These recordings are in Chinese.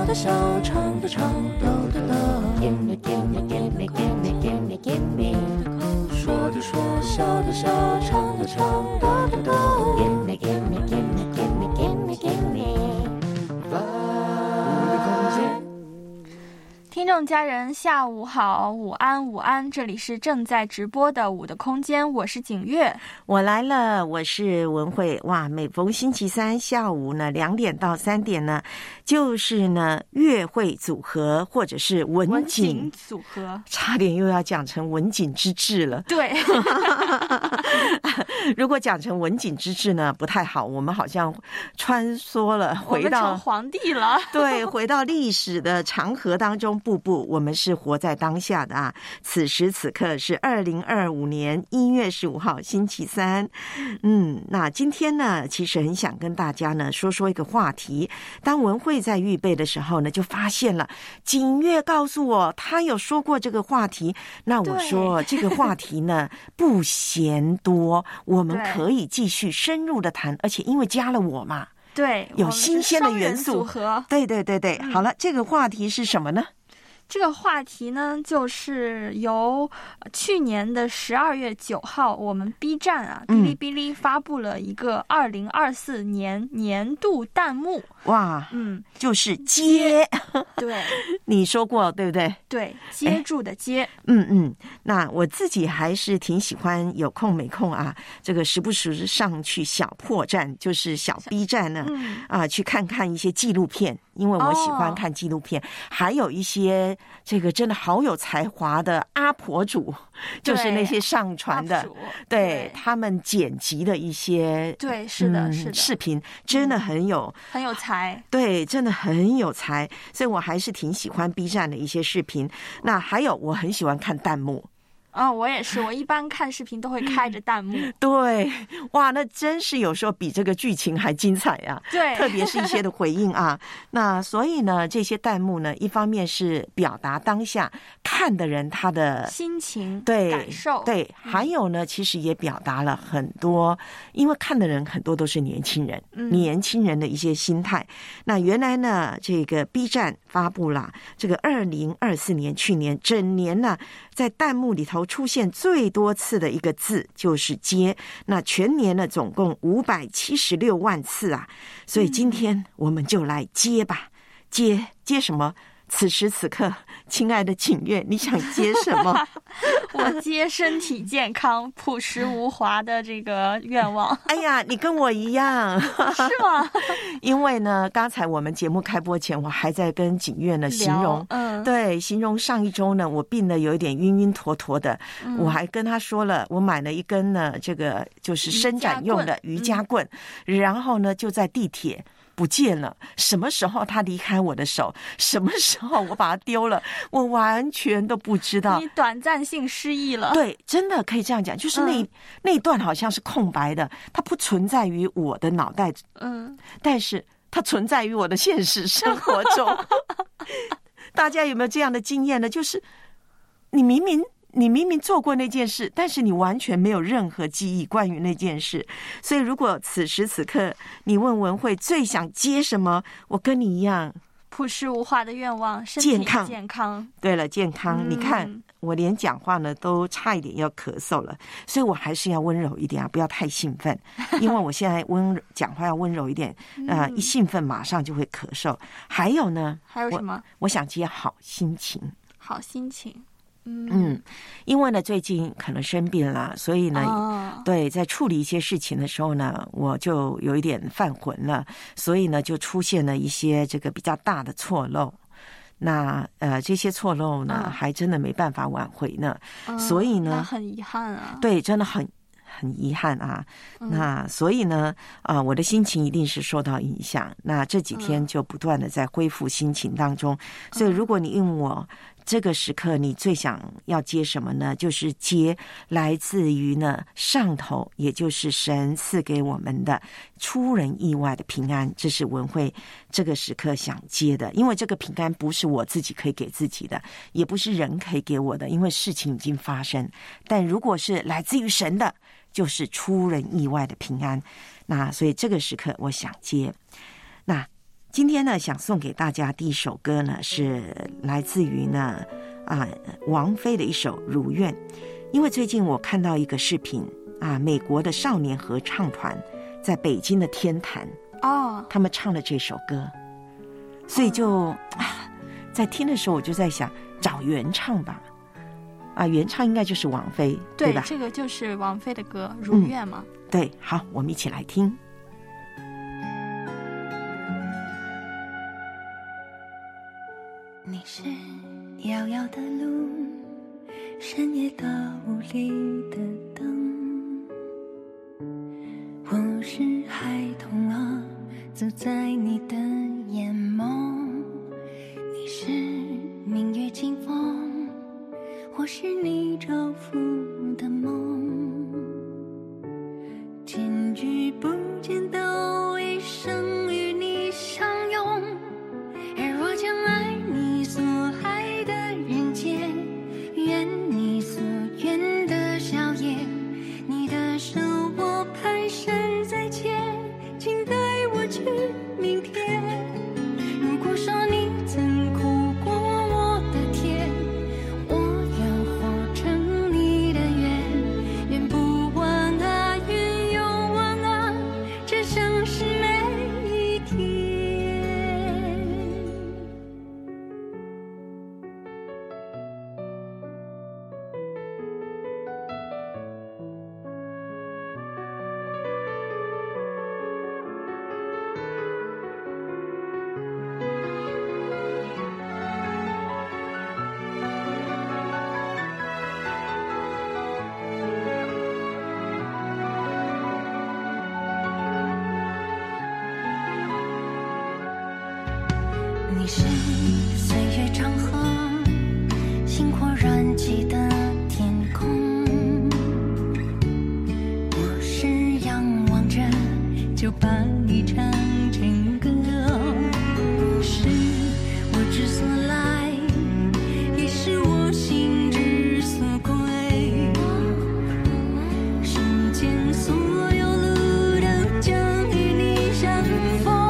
的笑，唱的唱，抖的抖。Give me, give me, give me, give me, give me, give me。说的说，笑的笑，唱的唱，抖的抖。Give me, give me, give me, give me, give me, give me。我的空间。 听众家人下午好，午安午安，这里是正在直播的舞的空间，我是景月， 我来了，我是文慧。哇，每逢星期三下午呢2点到3点呢，就是呢乐会组合或者是文景组合， 差点又要讲成文景之治了。 对， 如果讲成文景之治呢不太好，我们好像穿梭了回到我们成皇帝了。 对，回到历史的长河当中。不，我们是活在当下的啊！此时此刻是2025年1月15号星期三。那今天呢，其实很想跟大家呢说一个话题。当文慧在预备的时候呢，就发现了景月告诉我他有说过这个话题。那我说这个话题呢不嫌多，我们可以继续深入的谈，而且因为加了我嘛， 对， 有新鲜的元素。 组合， 对，好了，这个话题是什么呢？ 这个话题呢，就是由去年的12月9号，我们 B 站啊，哔哩哔哩发布了一个2024年年度弹幕。 哇，就是接， 对， 你说过对不对？ 对，接住的接。 那我自己还是挺喜欢有空没空啊，这个时不时上去小破站，就是小 B 站呢，去看看一些纪录片。因为我喜欢看纪录片，还有一些这个真的好有才华的阿婆主，就是那些上传的，对他们剪辑的一些， 对，是的， 视频，真的很有才， 对，真的很有才，所以我还是挺喜欢 B 站的一些视频。那还有，我很喜欢看弹幕。 我也是，我一般看视频都会开着弹幕。 对，哇，那真是有时候比这个剧情还精彩啊！ 对， 特别是一些的回应啊。那所以呢，这些弹幕呢，一方面是表达当下看的人他的心情、 对感受， 对，还有呢，其实也表达了很多，因为看的人很多都是年轻人，年轻人的一些心态。那原来呢，这个 B 站发布了这个2024年，去年整年呢，在弹幕里头出现最多次的一个字就是接，那全年呢总共576万次啊，所以今天我们就来接吧，接什么？此时此刻，亲爱的景月，你想接什么？ 我接身体健康、朴实无华的这个愿望。 哎呀，你跟我一样， 是吗？ 因为呢，刚才我们节目开播前，我还在跟景月呢形容，对，形容上一周呢，我病得有一点晕晕坨坨的，我还跟他说了，我买了一根呢，这个就是伸展用的瑜伽棍，然后呢，就在地铁。不见了，什么时候他离开我的手，什么时候我把它丢了，我完全都不知道。 你短暂性失忆了。 对，真的可以这样讲，就是那一段好像是空白的，它不存在于我的脑袋，但是它存在于我的现实生活中。大家有没有这样的经验呢？就是你明明做过那件事，但是你完全没有任何记忆关于那件事。所以如果此时此刻你问文慧最想接什么，我跟你一样， 朴实无华的愿望，身体健康。对了，健康。你看我连讲话呢都差一点要咳嗽了，所以我还是要温柔一点啊，不要太兴奋，因为我现在讲话要温柔一点，一兴奋马上就会咳嗽。还有呢， 还有什么？ 我想接好心情。 好心情。 因为呢最近可能生病了，所以呢，对，在处理一些事情的时候呢，我就有一点犯浑了，所以呢就出现了一些这个比较大的错漏。那这些错漏呢，还真的没办法挽回呢，所以呢， 那很遗憾啊。 对，真的很遗憾啊。那所以呢，我的心情一定是受到影响。那这几天就不断的在恢复心情当中。所以如果你问我这个时刻你最想要接什么呢？就是接来自于呢上头，也就是神赐给我们的出人意外的平安，这是文慧这个时刻想接的。因为这个平安不是我自己可以给自己的，也不是人可以给我的，因为事情已经发生。但如果是来自于神的，就是出人意外的平安。那所以这个时刻我想接。那今天呢，想送给大家第一首歌呢，是来自于呢王菲的一首《如愿》。因为最近我看到一个视频美国的少年合唱团在北京的天坛他们唱了这首歌，所以就在听的时候我就在想找原唱吧。原唱应该就是王菲， 对吧？ 这个就是王菲的歌《如愿》嘛。 对，好，我们一起来听。 你是遥遥的路，深夜到无力的灯，我是孩童走在你的眼眸。你是明月清风，或是你照拂的梦，见与不见都一生与你相拥。而我将爱你所爱的人间，愿你所愿的笑颜，你的手我蹒跚在牵，请带我去明天。如果说你曾哭过我的甜，我愿活成你的愿，愿不忘愿又忘这生是每一天。你是岁月长河，星火燃起的天空，我是仰望着就把你唱成歌。你是我之所来，也是我心之所归，世间所有路都将与你相逢。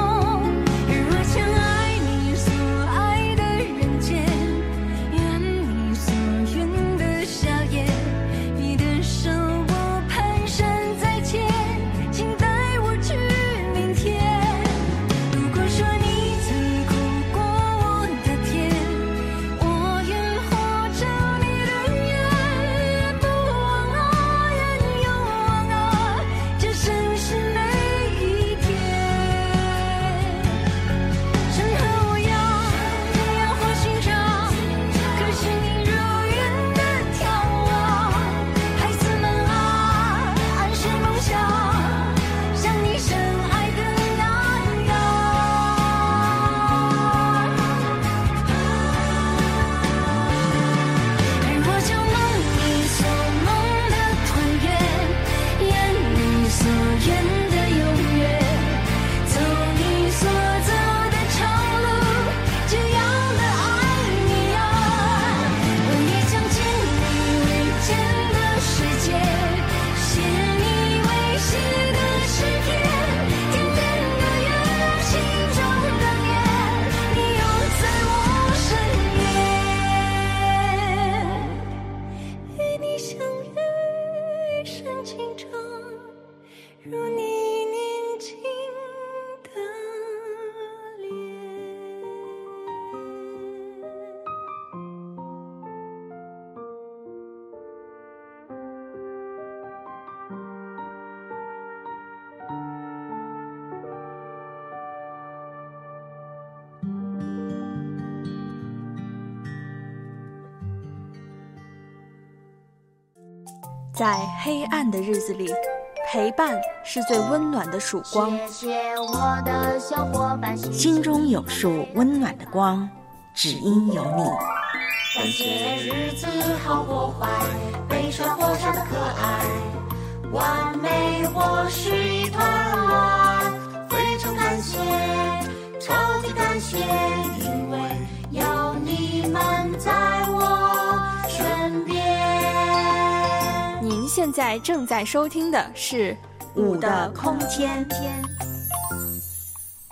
在黑暗的日子里，陪伴是最温暖的曙光。 谢谢我的小伙伴， 心中有束温暖的光，只因有你。 感谢日子好或坏，悲伤或笑的可爱，完美或是一团乱，非常感谢，超级感谢，因为有你们在我身边。 您现在正在收听的是 5的空间。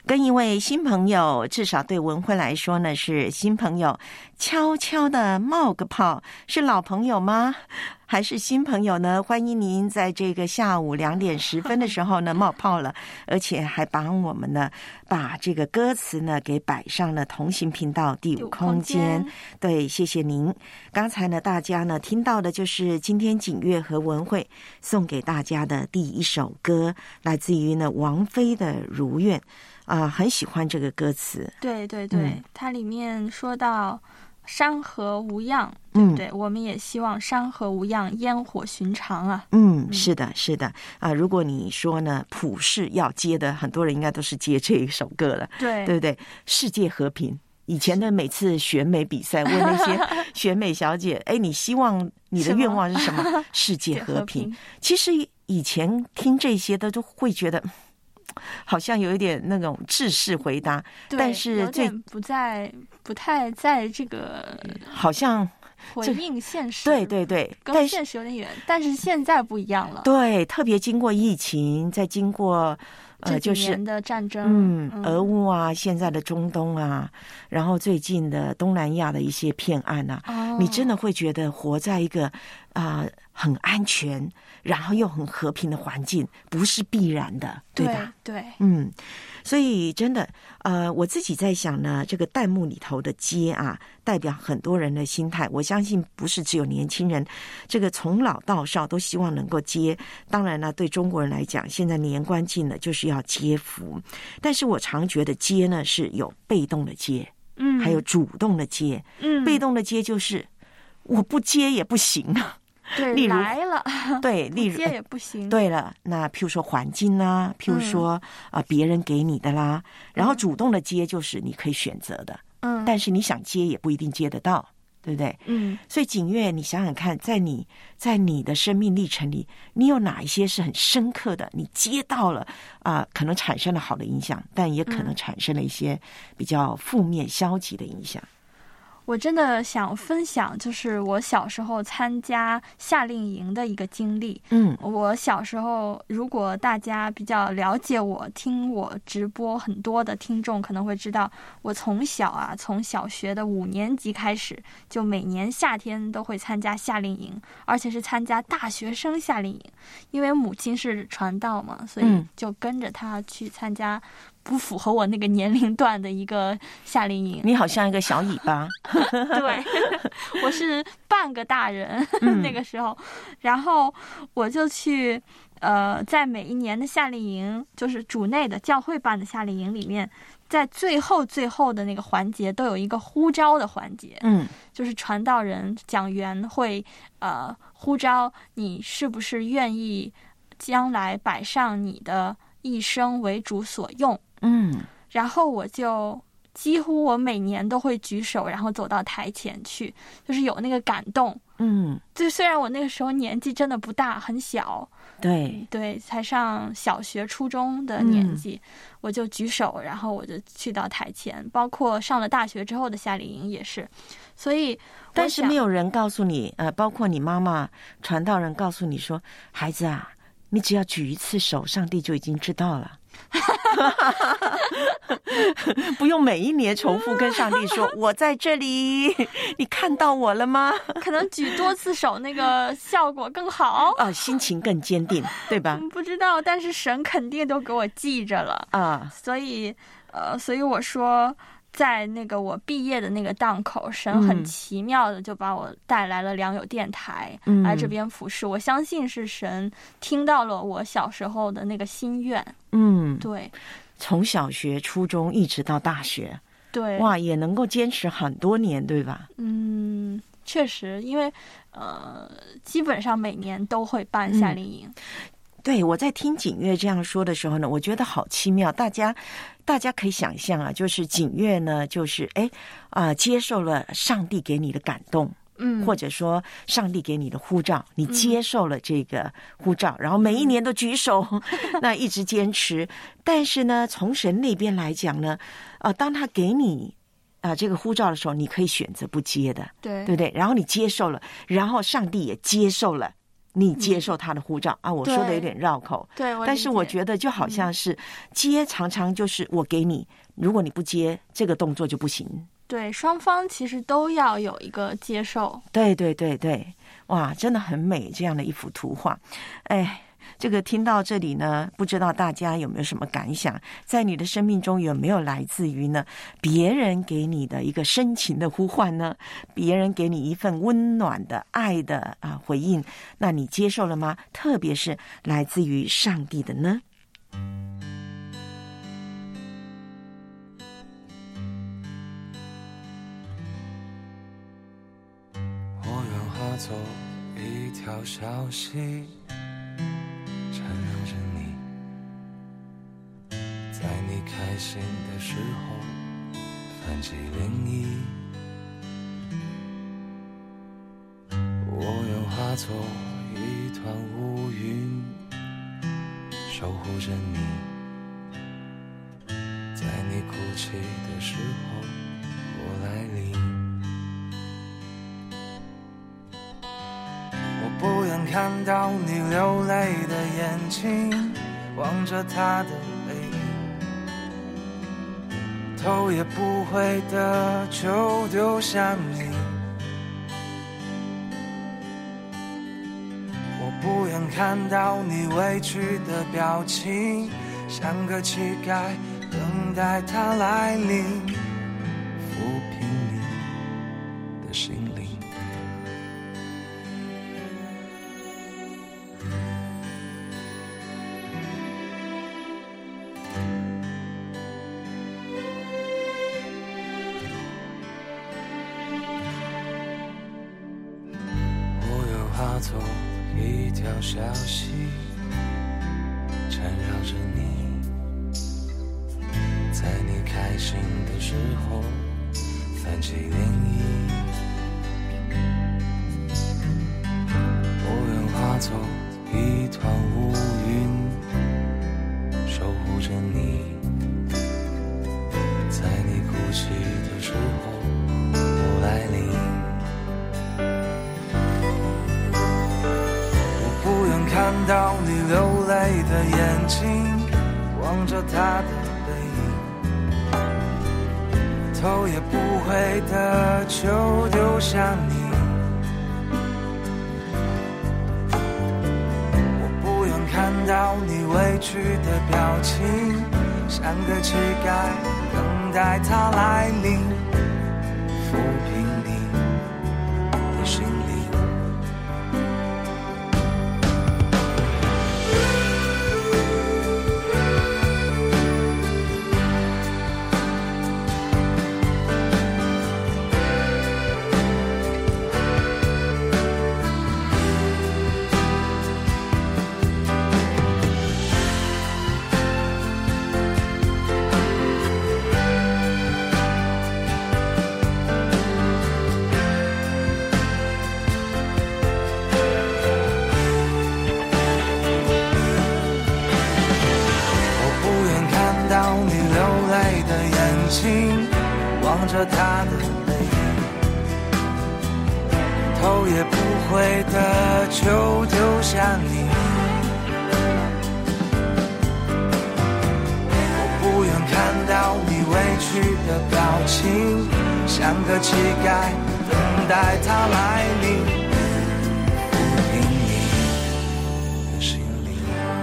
跟一位新朋友，至少对文慧来说呢是新朋友，悄悄的冒个泡，是老朋友吗？还是新朋友呢？欢迎您在这个下午2点10分的时候呢冒泡了，而且还帮我们呢把这个歌词呢给摆上了同行频道第5空间。对，谢谢您。刚才呢大家呢听到的就是今天景月和文慧送给大家的第一首歌，来自于呢王菲的《如愿》很喜欢这个歌词。 对对对，它里面说到山河无恙，对不对？我们也希望山河无恙，烟火寻常啊。 是的，是的如果你说呢，普世要接的，很多人应该都是接这一首歌了，对不对？世界和平。以前的每次选美比赛，问那些选美小姐，你希望你的愿望是什么？世界和平。其实以前听这些的，都会觉得好像有一点那种制式回答，但是有点不太在这个好像回应现实， 对， 跟现实有点远。但是现在不一样了， 对，特别经过疫情，再经过这几年的战争， 俄乌啊，现在的中东啊，然后最近的东南亚的一些骗案啊，你真的会觉得活在一个很安全，然后又很和平的环境，不是必然的，对吧？ 对， 所以真的，我自己在想呢，这个弹幕里头的接代表很多人的心态。我相信不是只有年轻人，这个从老到少都希望能够接。当然呢，对中国人来讲，现在年关近了，就是要接福。但是我常觉得接呢是有被动的接，还有主动的接。被动的接就是我不接也不行啊。 对， 例如来了， 对，例如接也不行。 对了，那譬如说环境啦，譬如说别人给你的啦，然后主动的接就是你可以选择的，但是你想接也不一定接得到，对不对？所以景月，你想想看，在你的生命历程里，你有哪一些是很深刻的？你接到了可能产生了好的影响，但也可能产生了一些比较负面、消极的影响。 我真的想分享，就是我小时候参加夏令营的一个经历。我小时候，如果大家比较了解我、听我直播很多的听众可能会知道，我从小学的5年级开始，就每年夏天都会参加夏令营，而且是参加大学生夏令营。因为母亲是传道嘛，所以就跟着她去参加不符合我那个年龄段的一个夏令营。 你好像一个小尾巴。 对，我是半个大人那个时候，然后我就去在每一年的夏令营，就是主内的教会办的夏令营里面，在最后的那个环节都有一个呼召的环节，就是传道人讲员会呼召你是不是愿意将来摆上你的一生为主所用。然后我就几乎我每年都会举手，然后走到台前去，就是有那个感动。就虽然我那个时候年纪真的不大，很小，对，才上小学、初中的年纪，我就举手，然后我就去到台前。包括上了大学之后的夏令营也是，所以但是没有人告诉你，包括你妈妈、传道人告诉你说，孩子啊，你只要举一次手，上帝就已经知道了。不用每一年重复跟上帝说我在这里，你看到我了吗？ 可能举多次手那个效果更好心情更坚定，对吧？ 不知道，但是神肯定都给我记着了所以我说，在那个我毕业的那个档口，神很奇妙的就把我带来了良友电台，来这边服侍。我相信是神听到了我小时候的那个心愿。对， 从小学、初中一直到大学， 对， 哇，也能够坚持很多年，对吧？ 确实，因为基本上每年都会办夏令营。 对，我在听景月这样说的时候呢，我觉得好奇妙。大家可以想象就是景月呢，就是接受了上帝给你的感动，或者说上帝给你的呼召，你接受了这个呼召，然后每一年都举手，那一直坚持。但是呢，从神那边来讲呢，当他给你这个呼召的时候，你可以选择不接的， 对不对？然后你接受了，然后上帝也接受了。 你接受他的呼召啊，我说的有点绕口， 对， 但是我觉得就好像是接，常常就是我给你，如果你不接，这个动作就不行。 对，双方其实都要有一个接受。 对对对对，哇，真的很美，这样的一幅图画。哎，这个听到这里呢，不知道大家有没有什么感想？在你的生命中有没有来自于呢别人给你的一个深情的呼唤呢？别人给你一份温暖的爱的回应，那你接受了吗？特别是来自于上帝的呢？ 走一条小溪，缠绕着你，在你开心的时候泛起涟漪。我又化作一团乌云，守护着你，在你哭泣的时候我来临。不愿看到你流泪的眼睛，望着他的背影，头也不回的就丢向你。我不愿看到你委屈的表情，像个乞丐等待他来临，抚平你的心灵。走一条小溪，缠绕着你，在你开心的时候泛起涟漪。我愿化作一团乌云，守护着你，在你哭泣的时候我来临。看到你流泪的眼睛，望着他的背影，头也不回的就丢向你。我不愿看到你委屈的表情，像个乞丐等待他来临，抚平你的心灵。望着他的背影，头也不回的就丢向你。我不愿看到你委屈的表情，像个乞丐等待他来临，抚平你的心灵。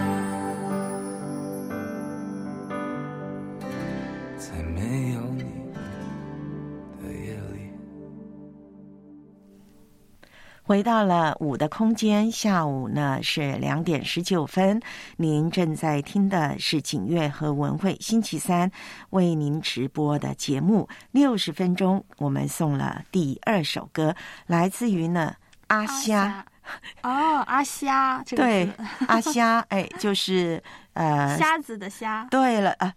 在没有你的夜里， 回到了5的空间，下午呢是2点19分。您正在听的是景乐和文慧星期三为您直播的节目60分钟。我们送了第2首歌，来自于呢阿虾。 哦，阿虾这个字， 对，阿虾，哎，就是瞎子的虾。 对了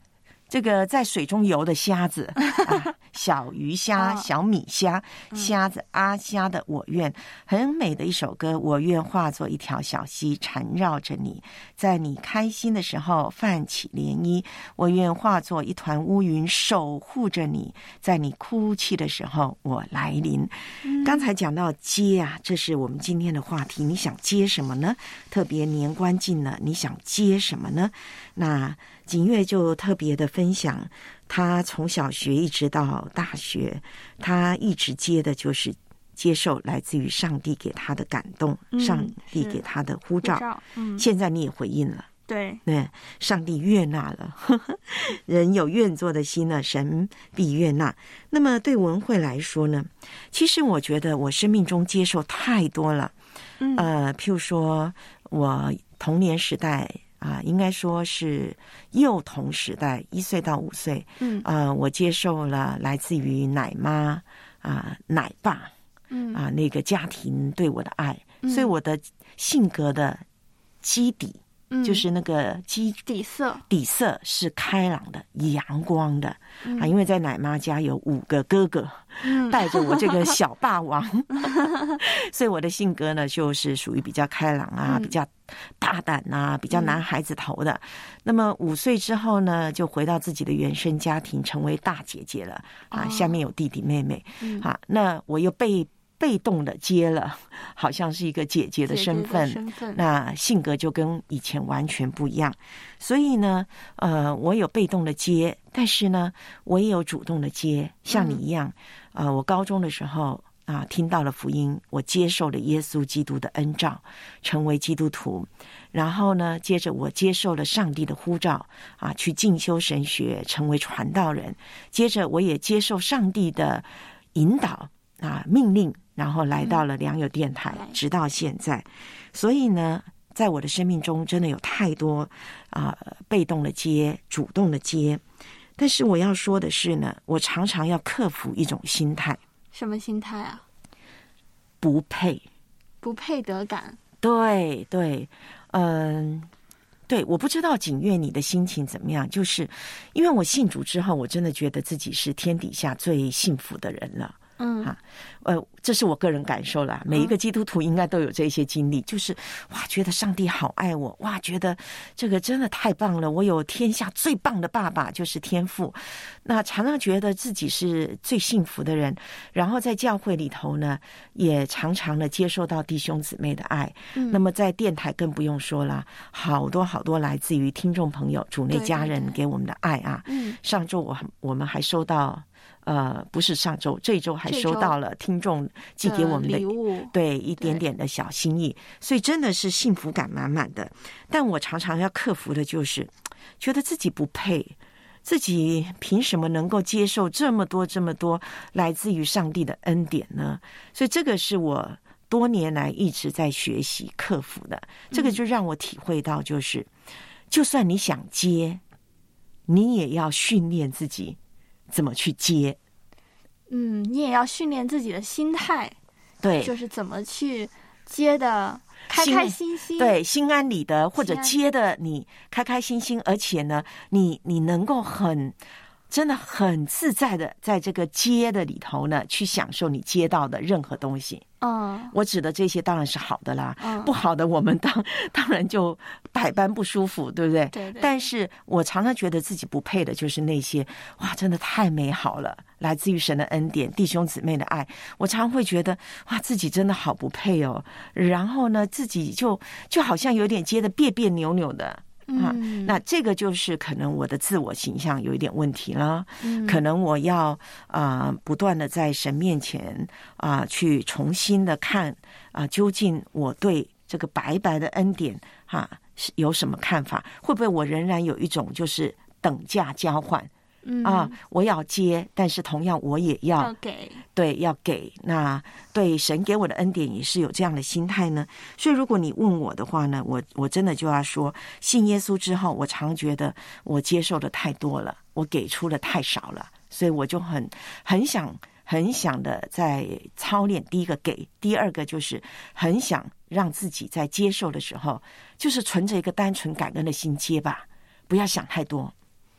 这个在水中游的虾子小鱼虾、小米虾、虾子、阿虾的我愿，很美的一首歌。我愿化作一条小溪，缠绕着你，在你开心的时候泛起涟漪。我愿化作一团乌云，守护着你，在你哭泣的时候我来临。刚才讲到接啊，这是我们今天的话题，你想接什么呢？特别年关近了，你想接什么呢？那景岳就特别的分享，他从小学一直到大学，他一直接的就是接受来自于上帝给他的感动，上帝给他的呼召。现在你也回应了， 对， 上帝悦纳了人有愿做的心呢，神必悦纳。那么对文慧来说呢，其实我觉得我生命中接受太多了。譬如说我童年时代应该说是幼童时代，1岁到5岁，我接受了来自于奶妈奶爸那个家庭对我的爱，所以我的性格的基底，就是那个底色是开朗的、阳光的因为在奶妈家有5个哥哥，带着我这个小霸王所以我的性格呢就是属于比较开朗比较大胆比较男孩子头的。那么5岁之后呢，就回到自己的原生家庭，成为大姐姐了下面有弟弟妹妹那我又被动的接了，好像是一个姐姐的身份，那性格就跟以前完全不一样。所以呢我有被动的接，但是呢我也有主动的接，像你一样我高中的时候听到了福音，我接受了耶稣基督的恩召，成为基督徒。然后呢接着我接受了上帝的呼召去进修神学，成为传道人。接着我也接受上帝的引导命令，然后来到了良友电台，直到现在。所以呢在我的生命中真的有太多被动的接，主动的接。但是我要说的是呢，我常常要克服一种心态。 什么心态啊？ 不配得感。 对对对，我不知道景岳你的心情怎么样，就是因为我信主之后，我真的觉得自己是天底下最幸福的人了。这是我个人感受啦，每一个基督徒应该都有这些经历，就是哇，觉得上帝好爱我，哇，觉得这个真的太棒了，我有天下最棒的爸爸，就是天父。那常常觉得自己是最幸福的人，然后在教会里头呢，也常常的接受到弟兄姊妹的爱。那么在电台更不用说啦，好多好多来自于听众朋友、主内家人给我们的爱上周我们还收到。不是上周，这周还收到了听众寄给我们的礼物， 对，一点点的小心意，所以真的是幸福感满满的。但我常常要克服的就是觉得自己不配，自己凭什么能够接受这么多来自于上帝的恩典呢？所以这个是我多年来一直在学习克服的。这个就让我体会到，就是就算你想接，你也要训练自己怎么去接。 你也要训练自己的心态， 对， 就是怎么去接的开开心心， 对，心安理得，或者接的你开开心心，而且呢，你能够真的很自在的在这个接的里头呢，去享受你接到的任何东西。我指的这些当然是好的啦，不好的我们当然就百般不舒服，对不对？ 对。 但是我常常觉得自己不配的就是那些哇，真的太美好了，来自于神的恩典，弟兄姊妹的爱，我常常会觉得哇，自己真的好不配哦。然后呢，自己就好像有点接的别别扭扭的。那这个就是可能我的自我形象有一点问题了，可能我要不断的在神面前去重新的看究竟我对这个白白的恩典有什么看法？会不会我仍然有一种就是等价交换？我要接，但是同样我也要给， 对，要给。那对神给我的恩典也是有这样的心态呢。所以如果你问我的话呢，我真的就要说，信耶稣之后，我常觉得我接受的太多了，我给出的太少了，所以我就很想的在操练。第一个给，第二个就是很想让自己在接受的时候，就是存着一个单纯感恩的心接吧，不要想太多。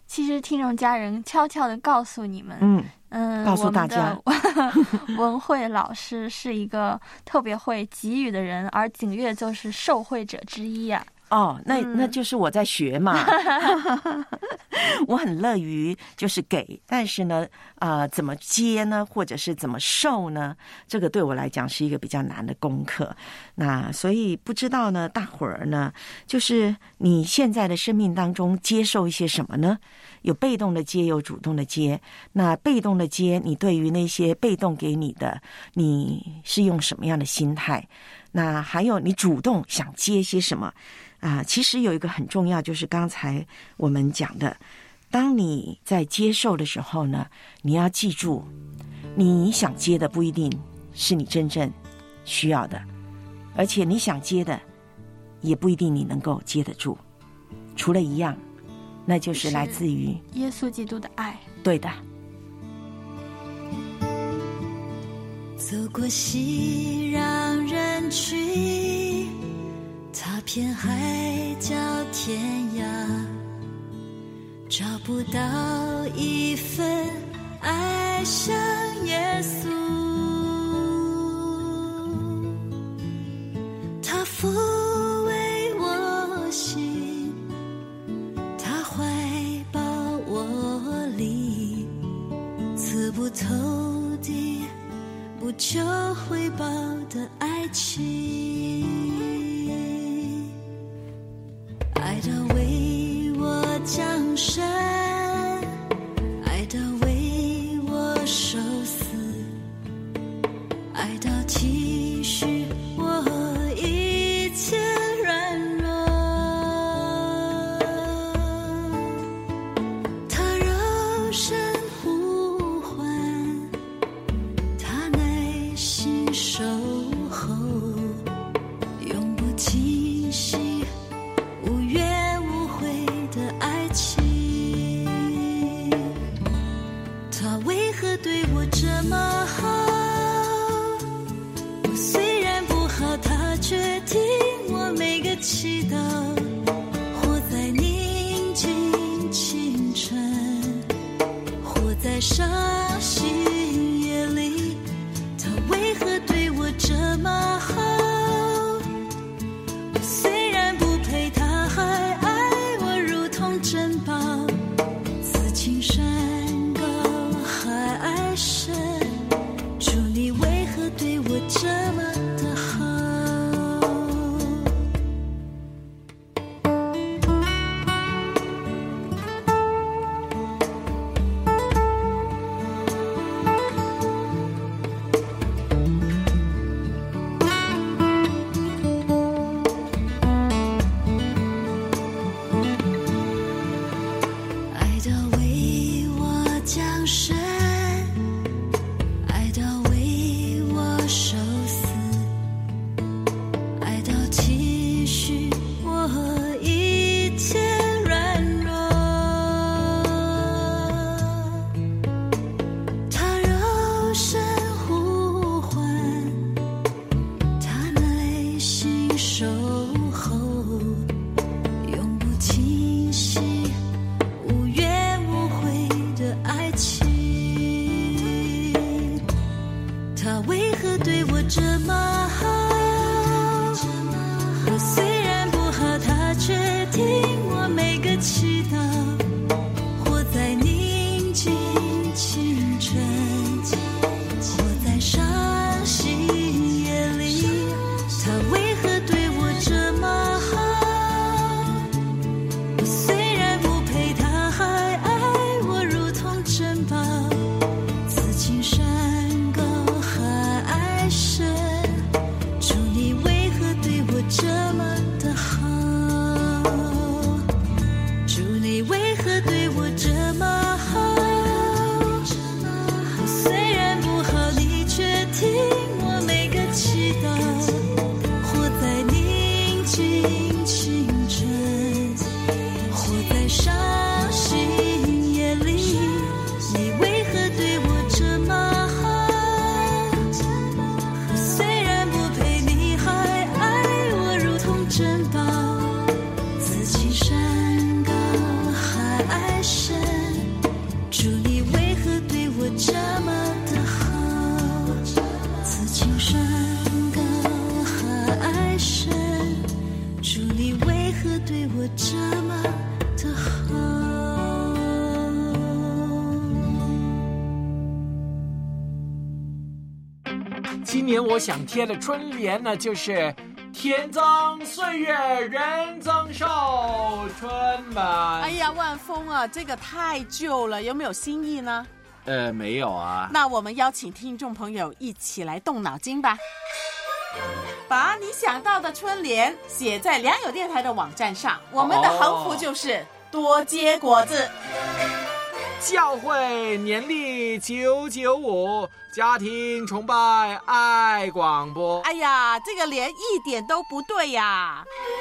其实听众家人悄悄的告诉你们， 告诉大家， 我们的文慧老师是一个特别会给予的人，而景岳就是受惠者之一啊。 哦，那就是我在学嘛。我很乐于就是给，但是呢，怎么接呢，或者是怎么受呢？这个对我来讲是一个比较难的功课。那所以不知道呢，大伙儿呢，就是你现在的生命当中接受一些什么呢？有被动的接，有主动的接。那被动的接，你对于那些被动给你的，你是用什么样的心态？那还有你主动想接些什么？其实有一个很重要，就是刚才我们讲的，当你在接受的时候呢，你要记住，你想接的不一定是你真正需要的，而且你想接的也不一定你能够接得住，除了一样，那就是来自于耶稣基督的爱。 对的。 走过熙攘人群，踏遍海角天涯，找不到一份爱像耶稣。他抚慰我心，他怀抱我里，刺不透的不求回报的爱情，爱到为我降生，爱到为我受死，爱到体恤我一切软弱。他柔声呼唤，他耐心守候，永不停息，无怨无悔的爱情。他为何对我这么好？我虽然不好，他却听我每个祈祷。活在宁静清晨，活在伤心夜里，他为何对我这么好？我虽然不配，他还爱我如同珍宝。此情山高海爱深，主你为何对我这么的好？爱到为我降生，爱到为我受死，爱到体恤我一切软弱。他柔声呼唤，他耐心守候，永不停息，无怨无悔的爱情。 今年我想贴的春联呢，就是天增岁月人增寿，春满。 哎呀，万峰啊，这个太旧了，有没有新意呢？ 没有啊。 那我们邀请听众朋友一起来动脑筋吧，把你想到的春联写在良友电台的网站上。我们的横幅就是多结果子。 教会年历995，家庭崇拜爱广播。 哎呀，这个联一点都不对呀！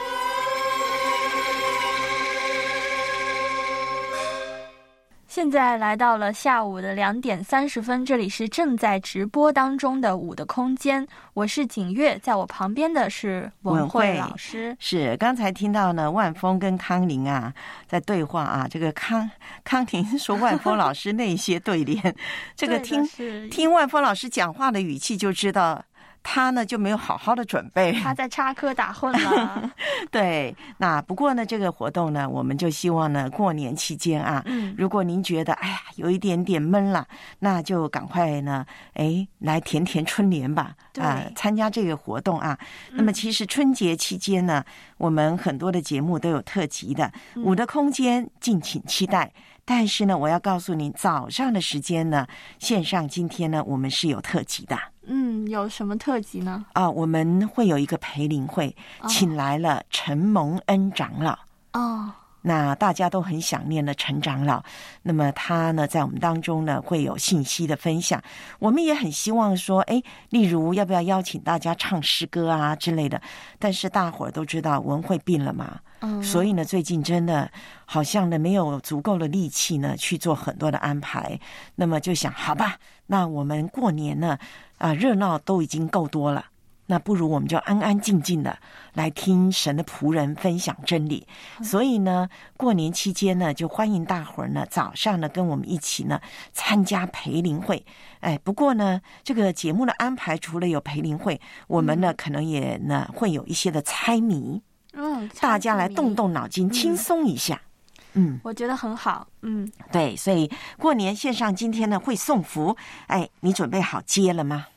现在来到了下午的2点30分，这里是正在直播当中的舞的空间，我是景月，在我旁边的是文慧老师。 是刚才听到呢，万峰跟康宁啊在对话啊，这个康宁说万峰老师那些对联，这个听万峰老师讲话的语气就知道。他呢就没有好好的准备， 他在插科打诨了。 对，那不过呢，这个活动呢，我们就希望呢，过年期间啊，如果您觉得哎呀有一点点闷了，那就赶快呢，来填填春联吧，参加这个活动啊。那么其实春节期间呢，我们很多的节目都有特辑的，舞的空间敬请期待。但是呢，我要告诉你，早上的时间呢，线上今天呢，我们是有特辑的。 有什么特辑呢？ 我们会有一个培灵会，请来了陈蒙恩长老。那大家都很想念的陈长老，那么他呢在我们当中呢会有信息的分享。我们也很希望说，例如要不要邀请大家唱诗歌啊之类的，但是大伙儿都知道文慧病了嘛，所以呢最近真的好像呢没有足够的力气呢去做很多的安排。那么就想，好吧，那我们过年呢热闹都已经够多了，那不如我们就安安静静的来听神的仆人分享真理。所以呢，过年期间呢，就欢迎大伙儿呢早上呢跟我们一起呢参加培灵会。不过呢，这个节目的安排除了有培灵会，我们呢可能也呢会有一些的猜谜，大家来动动脑筋，轻松一下。 我觉得很好。 对，所以过年线上今天呢会送福，你准备好接了吗？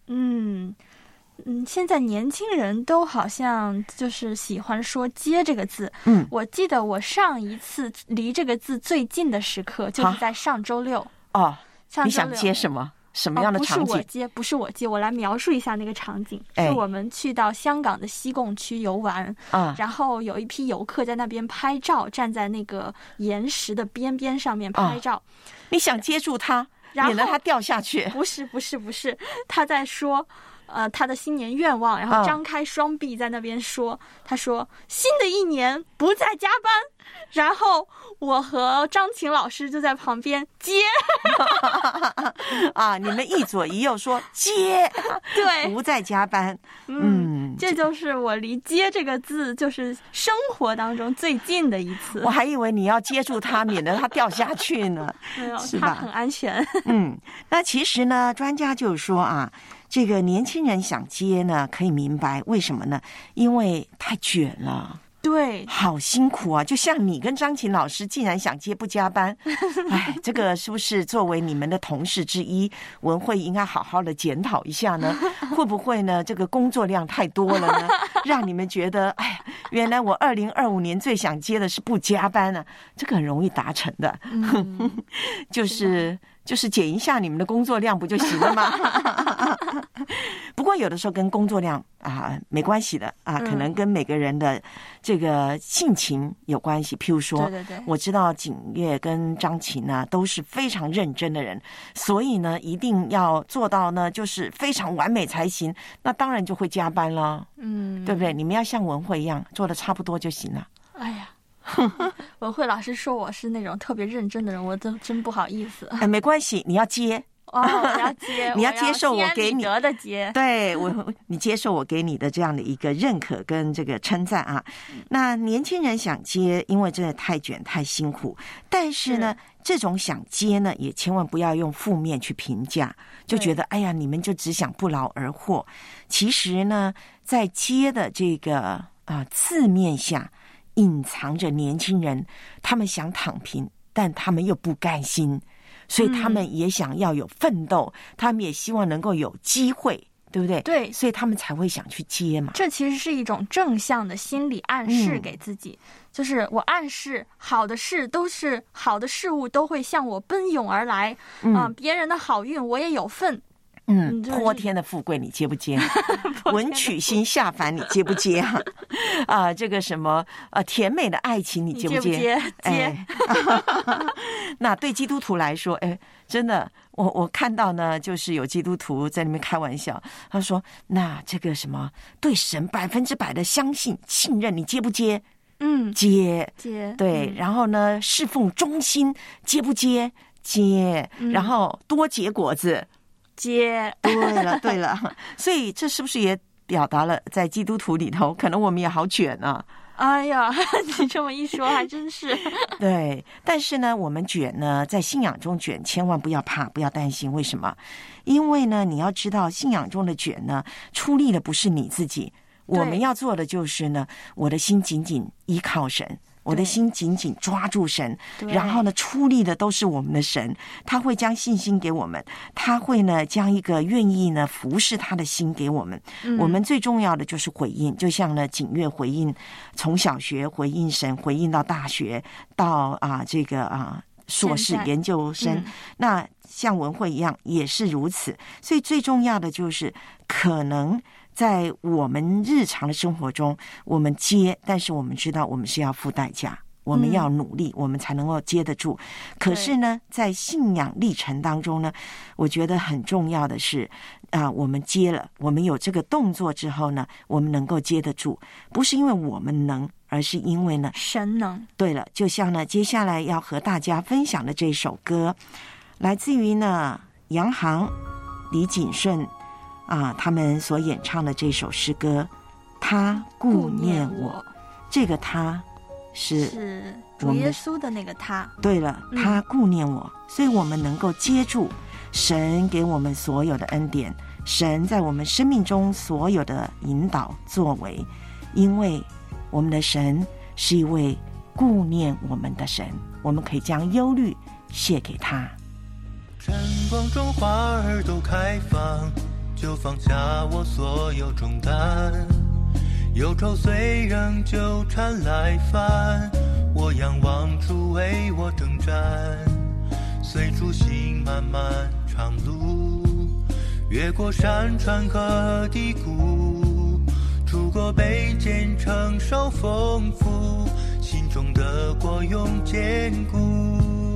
现在年轻人都好像就是喜欢说接这个字。我记得我上一次离这个字最近的时刻就是在上周六。 你想接什么？什么样的场景？ 不是我接，我来描述一下那个场景。是我们去到香港的西贡区游玩，然后有一批游客在那边拍照，站在那个岩石的边边上面拍照。 你想接住他，免得他掉下去？ 不是，他在说他的新年愿望，然后张开双臂在那边说，他说新的一年不再加班。然后我和张琴老师就在旁边接你们一左一右说接， 对， 不再加班。 这就是我离接这个字就是生活当中最近的一次。 我还以为你要接住他，免得他掉下去呢。 没有， 是吧？ 他很安全。 那其实呢，专家就说这个年轻人想接呢，可以明白为什么呢？因为太卷了。 对， 好辛苦啊！就像你跟张琴老师竟然想接不加班，这个是不是作为你们的同事之一，文慧应该好好的检讨一下呢？会不会呢？这个工作量太多了呢，让你们觉得原来我2025年最想接的是不加班啊，这个很容易达成的。就是减一下你们的工作量不就行了吗？不过有的时候跟工作量没关系的可能跟每个人的这个性情有关系。譬如说，对，我知道景月跟张琴呢都是非常认真的人，所以呢一定要做到呢就是非常完美才行。那当然就会加班了，对不对？你们要像文慧一样做的差不多就行了。 哎呀。文慧老师说我是那种特别认真的人，我真不好意思。 没关系，你要接。 我要接， 你要接受我给你的接， 对你接受我给你的这样的一个认可跟这个称赞啊。那年轻人想接，因为真的太卷太辛苦，但是呢，这种想接呢，也千万不要用负面去评价，就觉得哎呀，你们就只想不劳而获。其实呢，在接的这个字面下，隐藏着年轻人他们想躺平，但他们又不甘心，所以他们也想要有奋斗，他们也希望能够有机会，对对不对？ 对， 所以他们才会想去接嘛。 这其实是一种正向的心理暗示给自己，就是我暗示好的事物都会向我奔涌而来，别人的好运我也有份。泼天的富贵你接不接？文曲星下凡你接不接啊？这个什么甜美的爱情你接不接？接。 那对基督徒来说，真的，我看到呢，就是有基督徒在那边开玩笑，他说：“那这个什么对神100%的相信信任，你接不接？”接。对，然后呢，侍奉忠心接不接？接。然后多结果子。 接。 对了，所以这是不是也表达了在基督徒里头，可能我们也好卷啊？ 哎呀，你这么一说还真是。 对，但是呢，我们卷呢，在信仰中卷，千万不要怕，不要担心。为什么？因为呢，你要知道，信仰中的卷呢，出力的不是你自己，我们要做的就是呢，我的心紧紧依靠神。我的心紧紧抓住神，然后呢，出力的都是我们的神，他会将信心给我们，他会呢将一个愿意呢服侍他的心给我们。我们最重要的就是回应，就像呢景月回应，从小学回应神，回应到大学，到这个硕士研究生，那像文慧一样也是如此。所以最重要的就是可能在我们日常的生活中，我们接，但是我们知道我们是要付代价，我们要努力，我们才能够接得住。可是呢，在信仰历程当中呢，我觉得很重要的是我们接了，我们有这个动作之后呢，我们能够接得住，不是因为我们能，而是因为呢神能。对了，就像呢接下来要和大家分享的这首歌，来自于呢杨航、李锦顺他们所演唱的这首诗歌，他顾念我。这个他是主耶稣的那个他。 对了，他顾念我，所以我们能够接住神给我们所有的恩典，神在我们生命中所有的引导作为，因为我们的神是一位顾念我们的神，我们可以将忧虑卸给他。 晨光中花儿都开放，就放下我所有重担，忧愁虽仍纠缠来烦，我仰望主为我征战，随主行漫漫长路，越过山川和低谷，出过卑贱承受丰富，心中的国永坚固。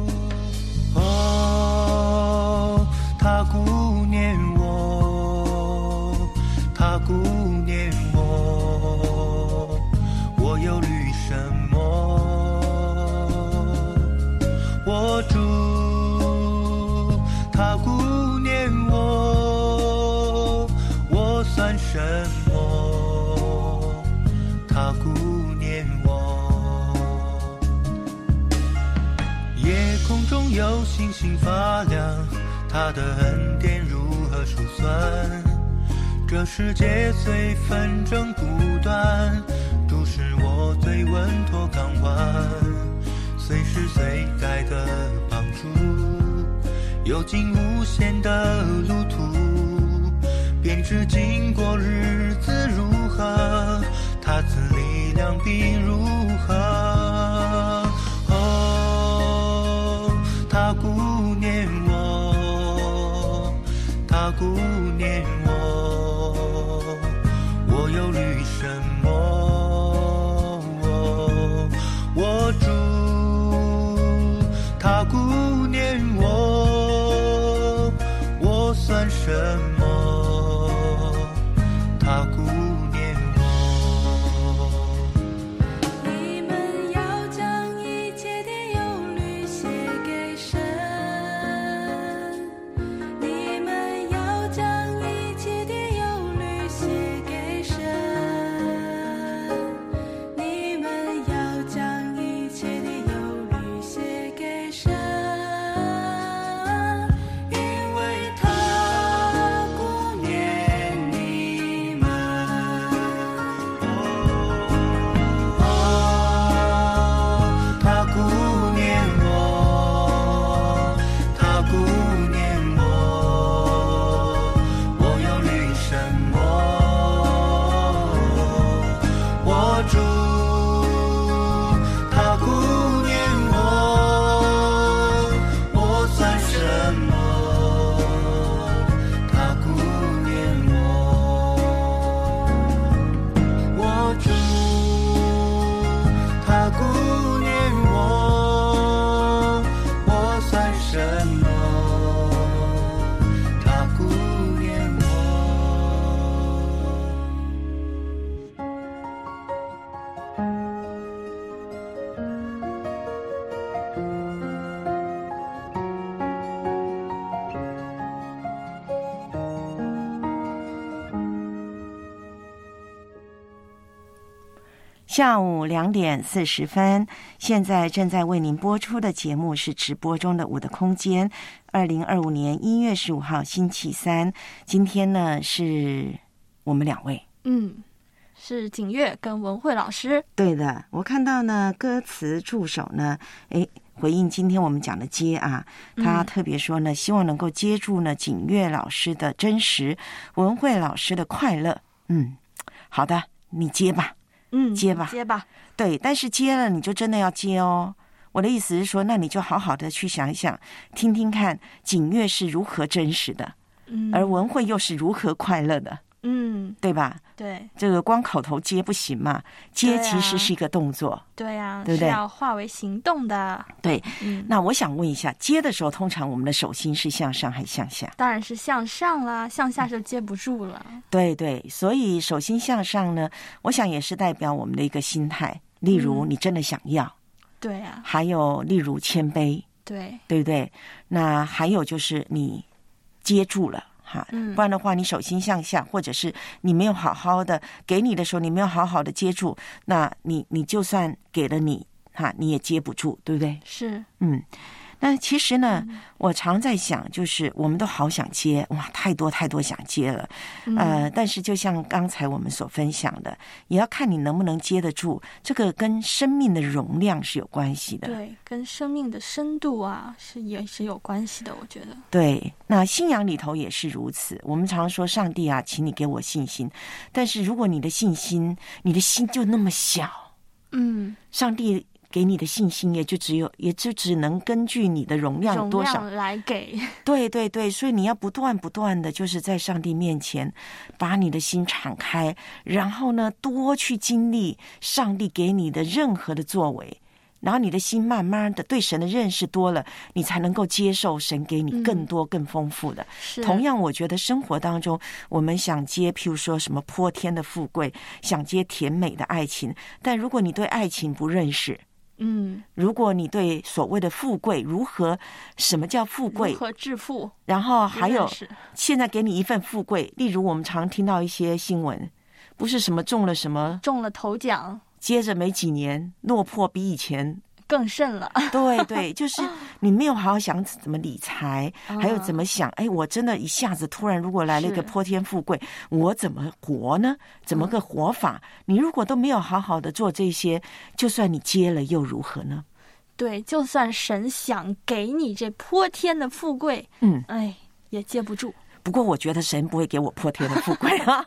他顾念我，他顾念我，我忧虑什么？我主，他顾念我，我算什么？他顾念我。夜空中有星星发亮，他的恩典如何数算？这世界虽纷争不断，主是我最稳妥港湾，随时随在的帮助，有尽无限的路途，便知经过日子如何，他赐力量必如何。他顾念我，他顾念我，我忧虑什么？我主，他顾念我，我算什么？他顾念我。 你们要将一切的忧虑写给神，你们要将一切的忧虑写给神，你们要将一切的忧虑写给神，因为他下午2点40分，现在正在为您播出的节目是直播中的我的空间。2025年1月15号星期三，今天呢是我们2位， 是景月跟文慧老师。 对的，我看到呢歌词助手呢，回应今天我们讲的接啊，他特别说呢，希望能够接住呢景月老师的真实，文慧老师的快乐。好的，你接吧。接吧。对，但是接了你就真的要接哦。我的意思是说，那你就好好的去想一想，听听看景月是如何真实的，而文慧又是如何快乐的，对吧？ 对， 这个光口头接不行嘛，接其实是一个动作， 对啊， 对不对？ 是要化为行动的。 对，那我想问一下，接的时候通常我们的手心是向上还是向下？ 当然是向上啦，向下就接不住了。 对，所以手心向上呢，我想也是代表我们的一个心态，例如你真的想要， 对啊， 还有例如谦卑，对不对？那还有就是你接住了。不然的话你手心向下，或者是你没有好好的给你的时候，你没有好好的接住，那你就算给了你也接不住，对不对？ 是。 那其实呢，我常在想，就是我们都好想接，哇，太多想接了，但是就像刚才我们所分享的，也要看你能不能接得住，这个跟生命的容量是有关系的， 对，跟生命的深度啊也是有关系的，我觉得。 对，那信仰里头也是如此。我们常说上帝啊，请你给我信心，但是如果你的信心，你的心就那么小，上帝给你的信心也就只能根据你的容量多少来给。 对，所以你要不断的就是在上帝面前把你的心敞开，然后呢多去经历上帝给你的任何的作为，然后你的心慢慢的对神的认识多了，你才能够接受神给你更多更丰富的。同样我觉得生活当中我们想接譬如说什么泼天的富贵，想接甜美的爱情，但如果你对爱情不认识，如果你对所谓的富贵什么叫富贵， 如何致富， 然后还有现在给你一份富贵，例如我们常听到一些新闻，不是什么中了头奖， 接着没几年落魄比以前更甚了。 对，就是你没有好好想怎么理财，还有怎么想，我真的一下子突然如果来了一个泼天富贵，我怎么活呢？怎么个活法？你如果都没有好好的做这些，就算你接了又如何呢？ 对，就算神想给你这泼天的富贵，也接不住。 不过我觉得神不会给我泼天的富贵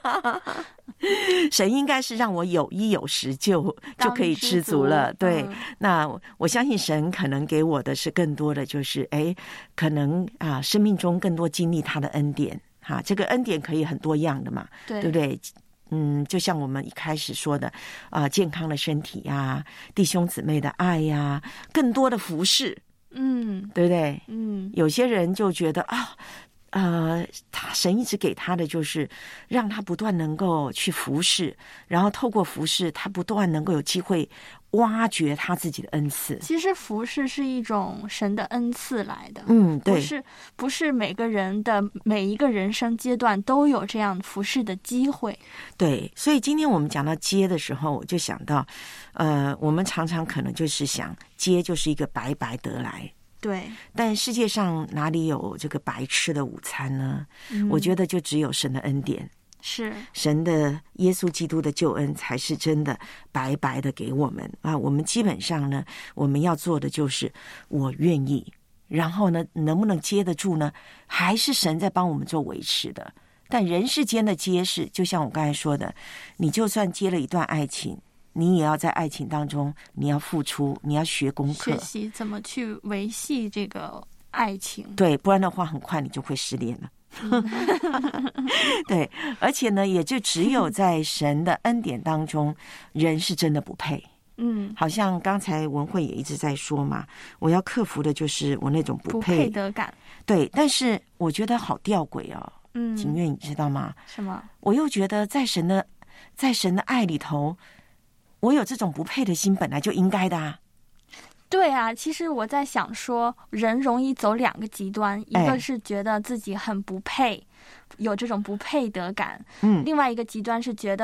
神应该是让我有衣有食就可以知足了。对，那我相信神可能给我的是更多的，就是可能生命中更多经历他的恩典这个恩典可以很多样的嘛，对不对？就像我们一开始说的健康的身体呀，弟兄姊妹的爱呀，更多的服侍，对不对？有些人就觉得神一直给他的就是让他不断能够去服侍，然后透过服侍他不断能够有机会挖掘他自己的恩赐。 其实服侍是一种神的恩赐来的， 对， 不是每个人的每一个人生阶段都有这样服侍的机会。 对，所以今天我们讲到接的时候，我就想到我们常常可能就是想接就是一个白白得来， 对， 但世界上哪里有这个白吃的午餐呢？我觉得就只有神的恩典， 是神的耶稣基督的救恩才是真的白白的给我们我们基本上呢，我们要做的就是我愿意，然后呢能不能接得住呢？还是神在帮我们做维持的。但人世间的接是就像我刚才说的，你就算接了一段爱情，你也要在爱情当中你要付出，你要学功课， 学习怎么去维系这个爱情。 对，不然的话很快你就会失恋了对，而且呢也就只有在神的恩典当中，人是真的不配。好像刚才文慧也一直在说嘛，我要克服的就是我那种不配得感。 对，但是我觉得好吊诡景月你知道吗？ 什么？ 我又觉得在神的爱里头，我有这种不配的心本来就应该的对啊，其实我在想说，人容易走两个极端，一个是觉得自己很不配，有这种不配得感，另外一个极端是觉得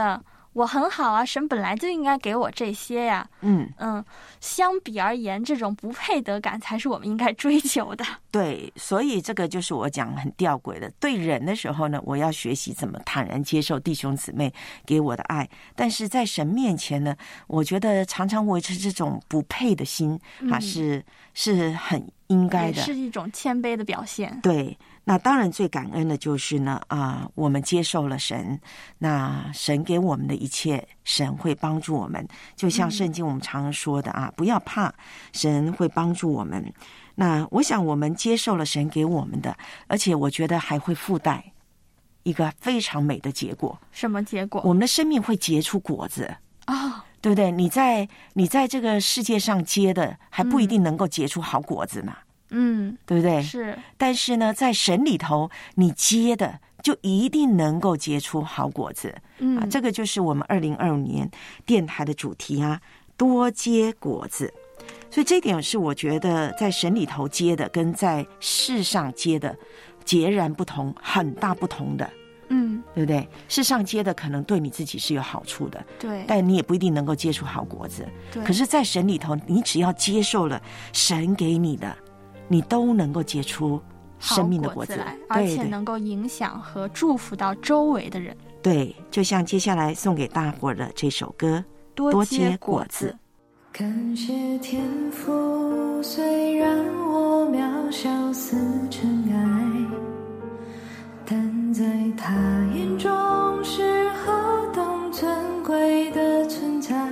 我很好啊，神本来就应该给我这些呀。相比而言，这种不配得感才是我们应该追求的。 对，所以这个就是我讲很吊诡的。对人的时候呢，我要学习怎么坦然接受弟兄姊妹给我的爱，但是在神面前呢，我觉得常常维持这种不配的心啊，是很应该的， 也是一种谦卑的表现。 对。那当然最感恩的就是呢我们接受了神，那神给我们的一切，神会帮助我们，就像圣经我们常说的不要怕，神会帮助我们。那我想我们接受了神给我们的，而且我觉得还会附带一个非常美的结果。 什么结果？ 我们的生命会结出果子对不对？你在这个世界上结的还不一定能够结出好果子嘛，对不对？ 是。 但是呢，在神里头，你结的就一定能够结出好果子。这个就是我们2025年电台的主题多结果子。所以这一点是我觉得在神里头结的跟在世上结的截然不同，很大不同的。对不对？世上结的可能对你自己是有好处的， 对， 但你也不一定能够结出好果子。 对。 可是在神里头，你只要接受了神给你的，你都能够结出生命的果子来，而且能够影响和祝福到周围的人。 对，就像接下来送给大伙的这首歌《多结果子》。 感谢天父，虽然我渺小似尘埃，但在他眼中是何等尊贵的存在。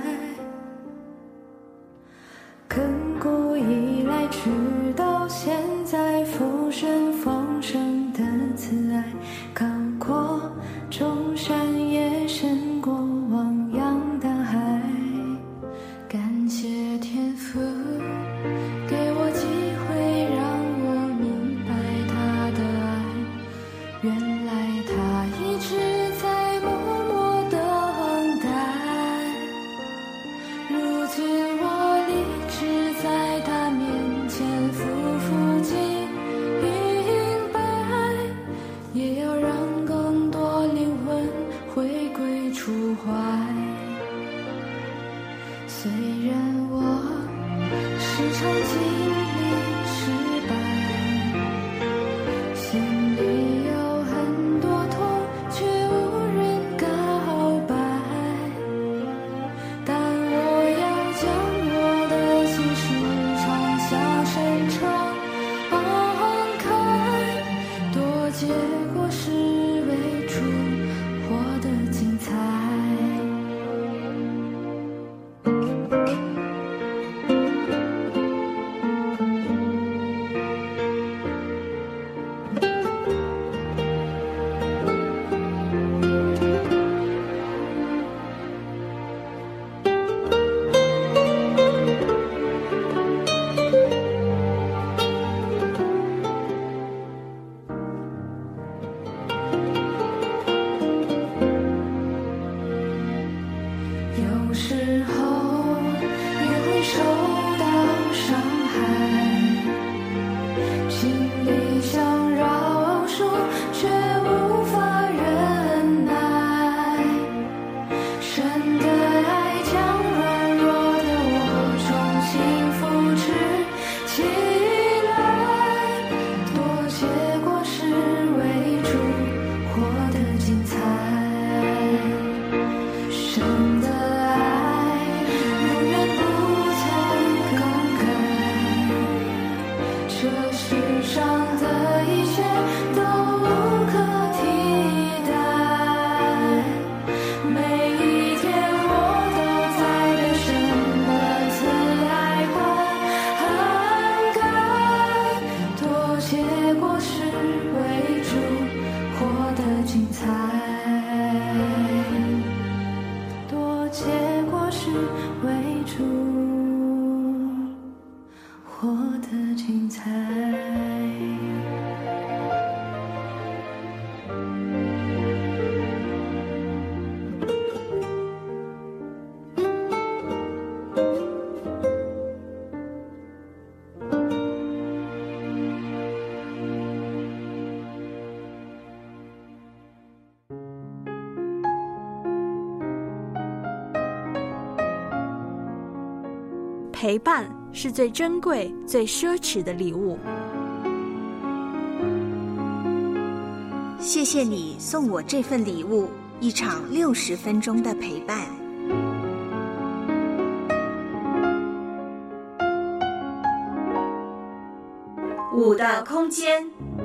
亘古以来直到现在，父神丰盛的慈爱高过众山，也胜过汪洋大海。感谢天父给我机会，让我明白他的爱，原来他一直在默默地等待，如今我立志在他面前匍匐敬拜，也要让更多灵魂回归出怀。虽然我时常经历失败，心里有很多痛，却无人告白，但我要将我的心事常向神敞开，多结果实为主，活得精彩。有时候也会受到伤害，心里想饶恕，却无法忍耐。神的爱将软弱的我重新扶持起来，多结果实为主，活得精彩。神的爱永远不曾更改，这世上的一切都无可替代。每一天我都在被神的慈爱涵盖，多结果实为主，活得精彩。多结果实为主，活得精彩。 陪伴是最珍贵、最奢侈的礼物。 谢谢你送我这份礼物，一场60分钟的陪伴。 5的空间。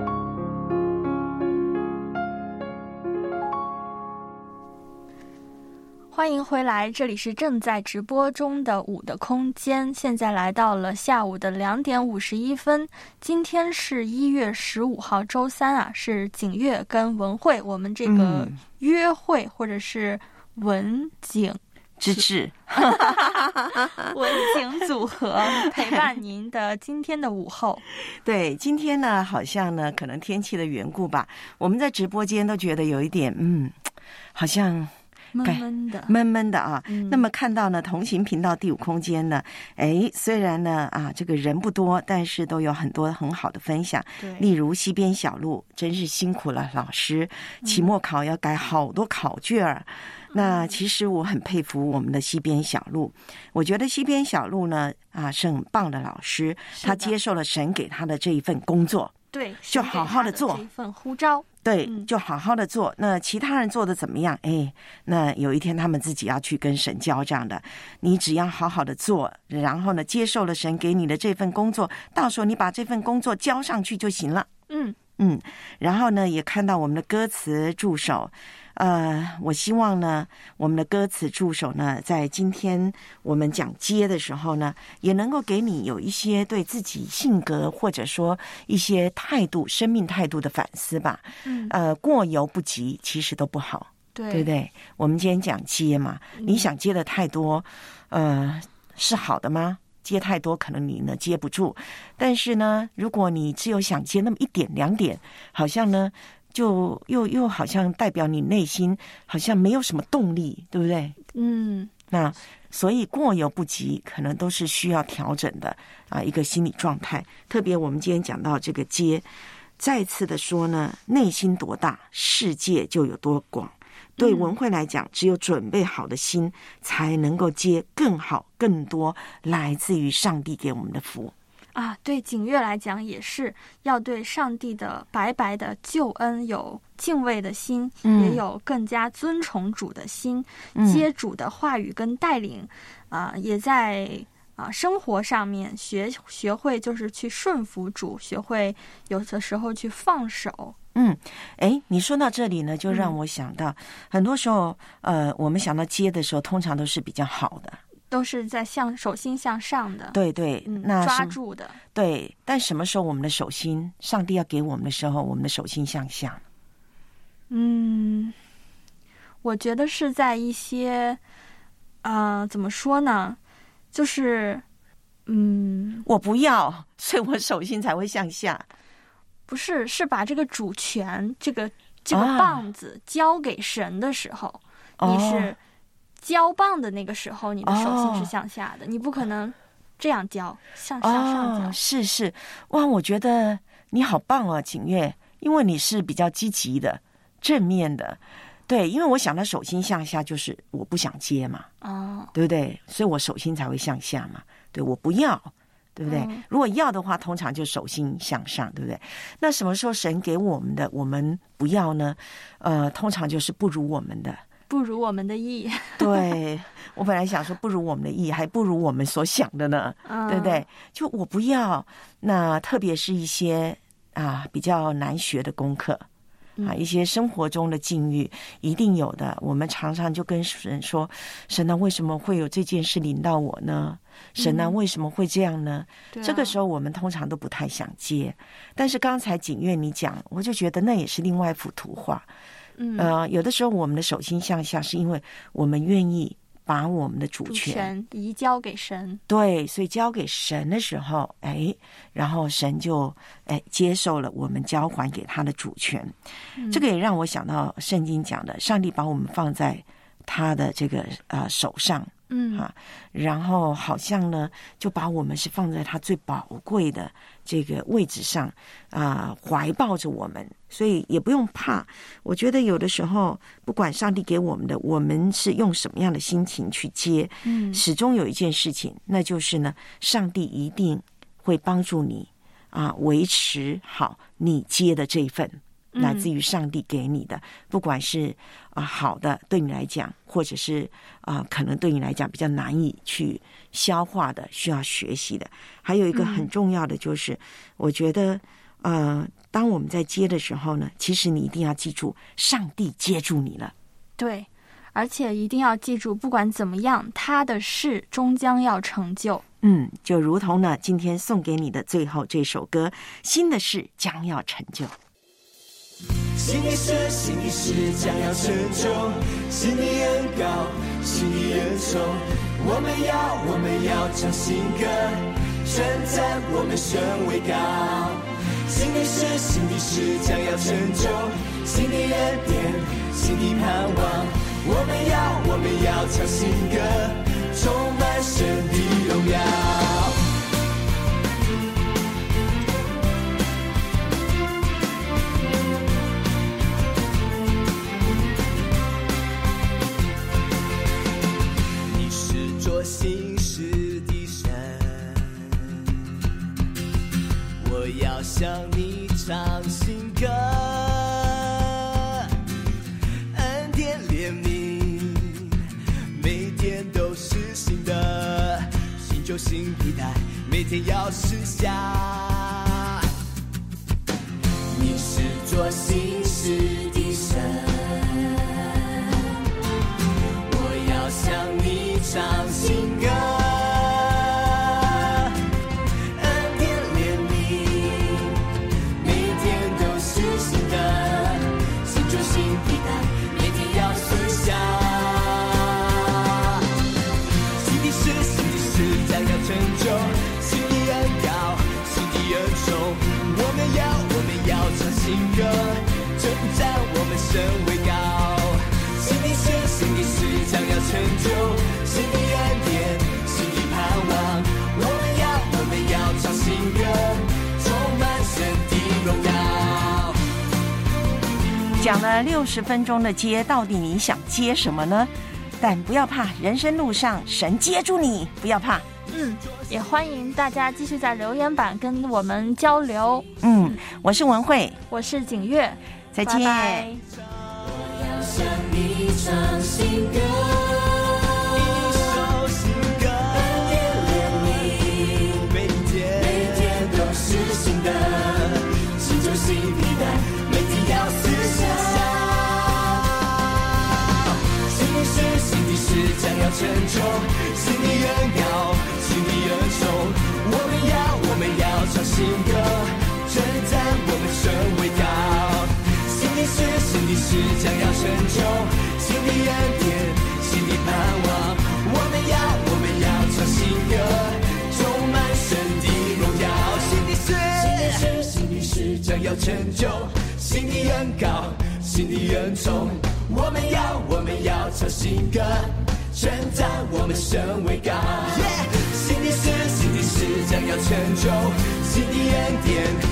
欢迎回来，这里是正在直播中的5的空间，现在来到了下午的2点51分。今天是1月15号周三啊，是景月跟文慧我们这个约会或者是文景之至文景组合陪伴您的今天的午后。 对，今天呢好像呢可能天气的缘故吧，我们在直播间都觉得有一点好像闷闷的啊。那么看到呢同行频道第5空间呢，虽然呢这个人不多，但是都有很多很好的分享。例如西边小路真是辛苦了老师，期末考要改好多考卷儿。那其实我很佩服我们的西边小路，我觉得西边小路呢是很棒的老师，他接受了神给他的这一份工作， 对， 就好好的做这一份呼召， 对，就好好的做。那其他人做的怎么样？那有一天他们自己要去跟神交账的。你只要好好的做，然后呢，接受了神给你的这份工作，到时候你把这份工作交上去就行了。然后呢，也看到我们的歌词助手。我希望呢，我们的歌词助手呢，在今天我们讲接的时候呢，也能够给你有一些对自己性格或者说一些态度、生命态度的反思吧。过犹不及，其实都不好，对不对？我们今天讲接嘛，你想接的太多，是好的吗？接太多可能你呢接不住，但是呢，如果你只有想接那么1点2点，好像呢。就又好像代表你内心好像没有什么动力，对不对？那所以过犹不及可能都是需要调整的一个心理状态。特别我们今天讲到这个接，再次的说呢，内心多大，世界就有多广。对文慧来讲，只有准备好的心才能够接更好更多来自于上帝给我们的福。 对景月来讲也是要对上帝的白白的救恩有敬畏的心，也有更加尊崇主的心，接主的话语跟带领，也在生活上面学会就是去顺服主，学会有的时候去放手。 你说到这里呢，就让我想到，很多时候我们想到接的时候，通常都是比较好的。 都是在手心向上的， 对，那抓住的， 对。但什么时候我们的手心，上帝要给我们的时候，我们的手心向下？ 我觉得是在一些，怎么说呢？就是， 我不要，所以我手心才会向下。 不是，是把这个主权，这个棒子交给神的时候，你是。交棒的那个时候，你的手心是向下的，你不可能这样交，向上交。 是，哇，我觉得你好棒哦，景月，因为你是比较积极的、正面的。对，因为我想到手心向下，就是我不想接嘛，对不对？所以我手心才会向下嘛。对，我不要，对不对？如果要的话，通常就手心向上，对不对？那什么时候神给我们的，我们不要呢？通常就是不如我们的。 不如我们的意。 对，我本来想说不如我们的意，还不如我们所想的呢，对不对？就我不要。那特别是一些比较难学的功课一些生活中的境遇一定有的，我们常常就跟神说，神啊，为什么会有这件事临到我呢？神啊，为什么会这样呢？这个时候我们通常都不太想接，但是刚才景月你讲，我就觉得那也是另外一幅图画。有的时候我们的手心向下，是因为我们愿意把我们的主权移交给神。 对，所以交给神的时候，然后神就接受了我们交还给他的主权。这个也让我想到圣经讲的，上帝把我们放在他的这个手上然后好像呢就把我们是放在他最宝贵的这个位置上怀抱着我们，所以也不用怕。我觉得有的时候不管上帝给我们的，我们是用什么样的心情去接，始终有一件事情，那就是呢，上帝一定会帮助你维持好你接的这一份来自于上帝给你的，不管是好的对你来讲，或者是可能对你来讲比较难以去消化的，需要学习的。还有一个很重要的就是，我觉得当我们在接的时候呢，其实你一定要记住，上帝接住你了。 对，而且一定要记住，不管怎么样，他的事终将要成就。 就如同呢，今天送给你的最后这首歌，新的事将要成就。 新的事，新的事将要成就，新的恩膏，新的恩宠，我们要唱新歌，称赞我们神为高。新的事，新的事将要成就，新的恩典，新的盼望，我们要唱新歌，充满神的荣耀。新事的神，我要向你唱新歌，恩典怜悯，每天都是新的，新旧新皮带，每天要试下。你是做新事的神，我要向你唱新歌，恩典怜悯，每天都是新的，新旧新皮带，每天要试下。新的事，新的事将要成就，新的恩膏，新的恩宠，我们要唱新歌，称赞我们神为高。新的事，新的事将要成就，新的恩典，新的盼望，我们要唱新歌，充满神的荣耀。 讲了60分钟的接，到底你想接什么呢？但不要怕，人生路上神接住你，不要怕。 也欢迎大家继续在留言板跟我们交流。 我是文慧， 我是景月， 再见。 拜拜。 我要向你唱新歌，一首新歌，恩典怜悯，每天都是新的，新旧新皮带，每天要试下。新的事，新的事将要成就，新的恩膏，新的恩宠，我们要唱新歌，称赞我们神为高。新的事，新的事将要成就，新的恩典，新的盼望，我们要唱新歌，充满神的荣耀。新的事，新的事将要成就，新的恩膏，新的恩宠，我们要唱新歌，称赞我们神为高。新的事，新的事将要成就，新的恩典，